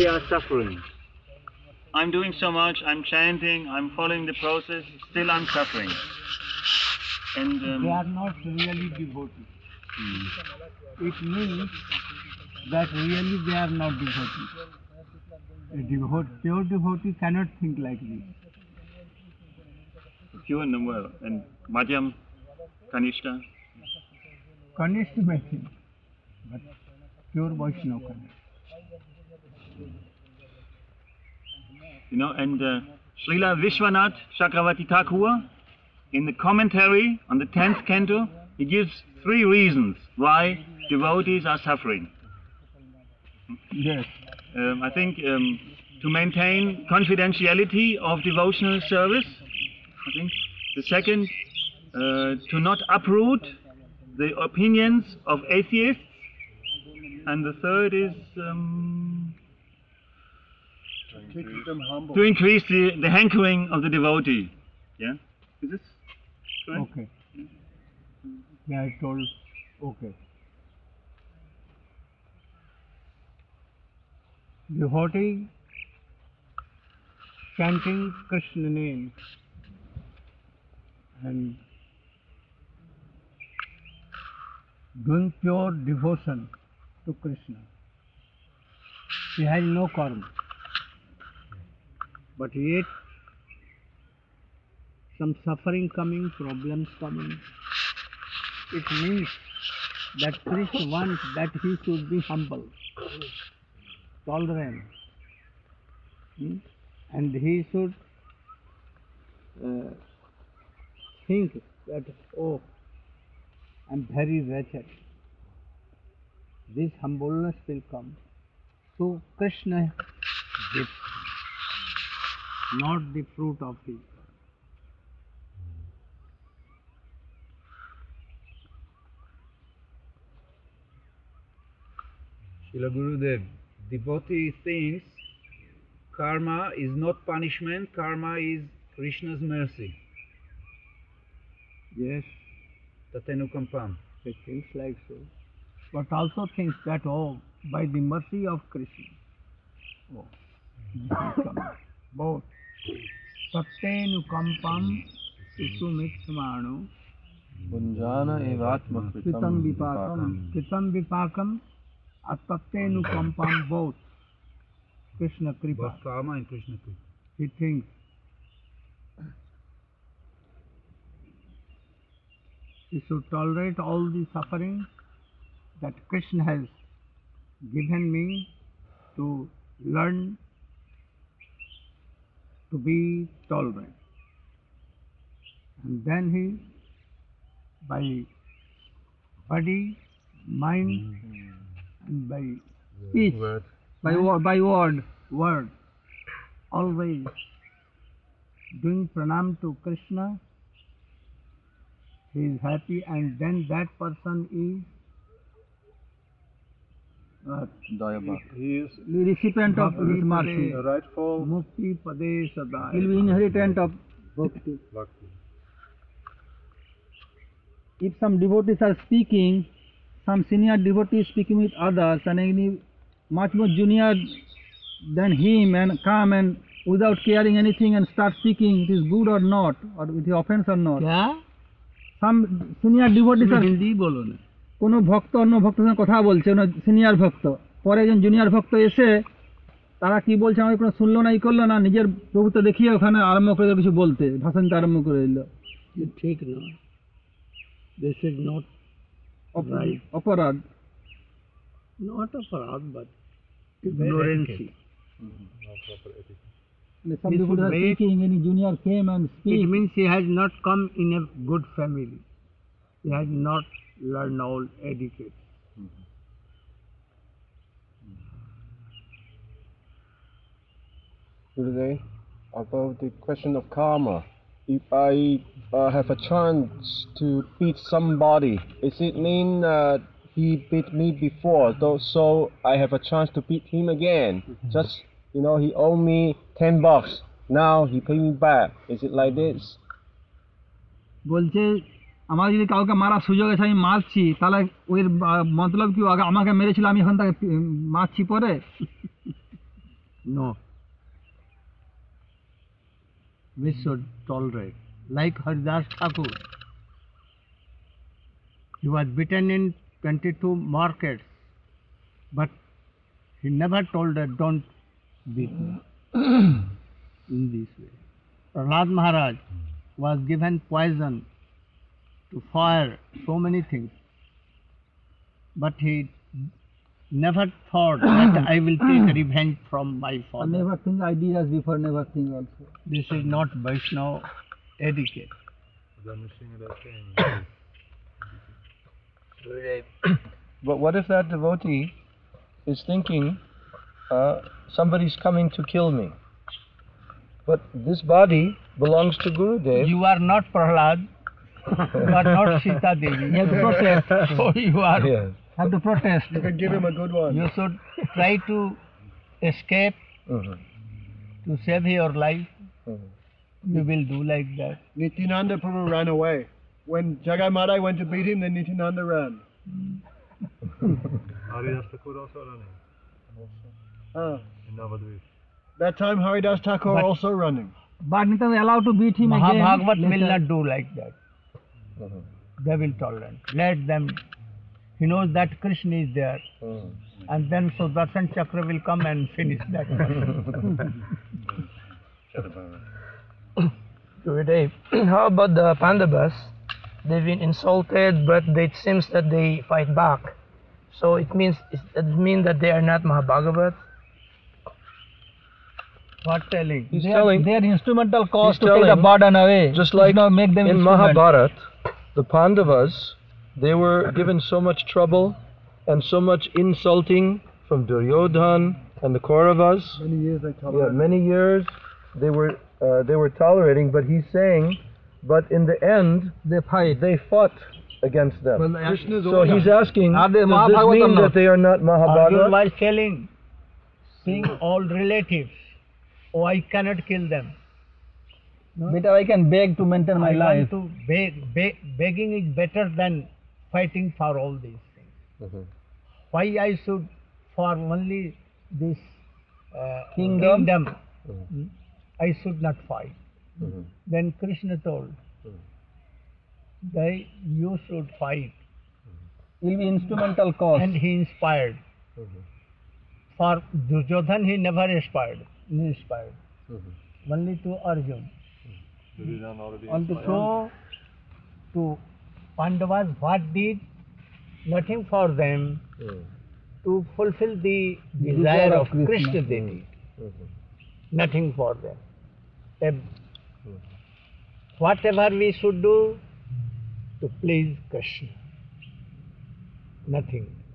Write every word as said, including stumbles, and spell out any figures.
they are suffering. I'm doing so much, I'm chanting, I'm following the process, still I'm suffering. And um, they are not really devotees. Hmm. It means that really they are not devotees. A devote, pure devotee cannot think like this. Pure and well, and Madhyam, Kanishta? Kanishta may think, but pure Vaishnava cannot. You know, and uh, Srila Vishwanath Chakravarti Thakur, in the commentary on the tenth canto, he gives three reasons why devotees are suffering. Yes. Um, I think um, to maintain confidentiality of devotional service. I think the second, uh, to not uproot the opinions of atheists, and the third is um, to keep them humble. To increase the, the hankering of the devotee. Yeah, is this correct? Okay. Yeah, I told. Okay. Devotee chanting Krishna name and doing pure devotion to Krishna. He has no karma. But yet, some suffering coming, problems coming. It means that Krishna wants that he should be humble, tolerant, hmm? and he should uh, think that, oh, I'm very wretched. This humbleness will come. So Krishna gives, not the fruit of his. Srila Gurudev, devotee thinks karma is not punishment, karma is Krishna's mercy. Yes. Tatenukampam. He thinks like so. But also thinks that, oh, by the mercy of Krishna, oh, this will come. Both. Tatenukampam susumitsamano Punjana evatma kritam vipakam. Kritam vipakam atatenukampam, both. Krishna Kripa. Both karma and Krishna Kripa. He thinks. He should tolerate all the suffering that Krishna has given me to learn to be tolerant. And then he, by body, mind, and by speech, word. by, by word, word, always doing pranam to Krishna, he is happy, and then that person is uh, He is the recipient of his mercy. rightful Mukti Pade Sada. He will be inheritant of bhakti. bhakti. If some devotees are speaking, some senior devotee is speaking with others, and any much more junior than him, and come and without caring anything and start speaking, it is good or not, or it is offense or not. Yeah? Some senior devotees are Hindi bolo na. কোনো ভক্ত অন্য ভক্তের সঙ্গে কথা বলছে, senior ভক্ত, পরে একজন জুনিয়র ভক্ত এসে তারা কি বলছে আমাকে কোনো শুনলো না, ই করলো না, নিজের প্রভুত্ব দেখিয়ে ওখানে আরম্ভ করে কিছু বলতে, ভাষণ দিতে আরম্ভ করে দিল। ঠিক না, this is not right. অপরাধ, Not অপরাধ, but ignorance. Some He people should are wait. speaking, any junior came and It speak. means he has not come in a good family. He has not learned all etiquette. Today, about the question of karma. If I uh, have a chance to beat somebody, does it mean uh, he beat me before, though, so I have a chance to beat him again? Just, you know, he owed me ten bucks. Now he pay me back. Is it like this? বলছে আমার যদি কাউকে মারার সুযোগ আছে আমি মারছি, তাহলে ওই মতলব কি আগে আমাকে মেরেছিল আমি এখন তাকে মারছি পরে? No. We should tolerate. Like Haridas Thakur. He was beaten in twenty-two markets, but he never told that don't beat me in this way. Prahlad Maharaj was given poison to fire, so many things, but he never thought that I will take revenge from my I father. never think I did as before, never think also. This is not Vaishnava etiquette. But what if that devotee is thinking, uh, somebody's coming to kill me, but this body belongs to Gurudev? You are not Prahlad, you are not Sita Devi. You have to protest. So you are. Yes. Have to protest. You can give him a good one. You should try to escape Mhm. to save your life. Mhm. You will do like that. Nityananda Prabhu ran away. When Jagai Madai went to beat him, then Nityananda ran. Haridas Thakur also running Ah, in Navadvip. that time Haridas Thakur But- also running. But Nityananda allowed to beat him Mahabhagavat again. will later. not do like that. Mhm. They will tolerate. Let them. He knows that Krishna is there. Mhm. And then Sudarshan Chakra will come and finish that one. Gurudev, how about the Pandavas? They've been insulted, but it seems that they fight back. So it means does it mean that they are not Mahabhagavats? What telling? He's They telling, are, they are instrumental cause He's to take the telling, burden away. just It's like not make them in instrument. Mahabharat, the Pandavas, they were given so much trouble and so much insulting from Duryodhan and the Kauravas. Many years they Yeah, tolerated. many years they were uh, they were tolerating, but he's saying, but in the end They fight. they fought against them. Well, Krishna's So order. he's asking, Are they does this Mahabhagavata or mean not? that they are not Arjun Mahabhagavata? was telling, seeing all relatives, oh, I cannot kill them. better I can beg to maintain my I life. want to beg, beg. Begging is better than fighting for all these things. Mhm. Why I should for only this uh, Kingdom? kingdom, Mhm. I should not fight. Mhm. Then Krishna told, Mhm. that you should fight. Will be instrumental cause. And he inspired. Mhm. For Duryodhan he never inspired. inspired. Mhm. Only to Arjun. Duryodhan already On the inspired. So, to Pandavas, what did? Nothing for them Mhm. to fulfill the Desire desire of of Krishna. Krishna Devi. Mhm. Nothing for them. Ev- Whatever we should do to please Krishna. Nothing.